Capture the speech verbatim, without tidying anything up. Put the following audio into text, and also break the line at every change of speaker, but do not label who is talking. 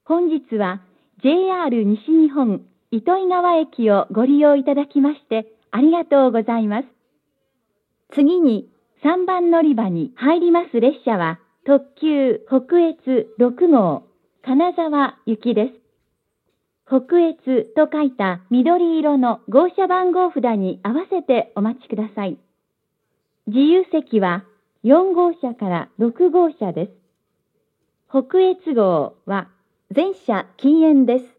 本日は ジェイアール 西日本糸魚川駅をご利用いただきましてありがとうございます。次にさんばん乗り場に入ります列車は特急北越ろく号金沢行きです。北越と書いた緑色の号車番号札に合わせてお待ちください。自由席はよん号車からろく号車です。北越号は全車禁煙です。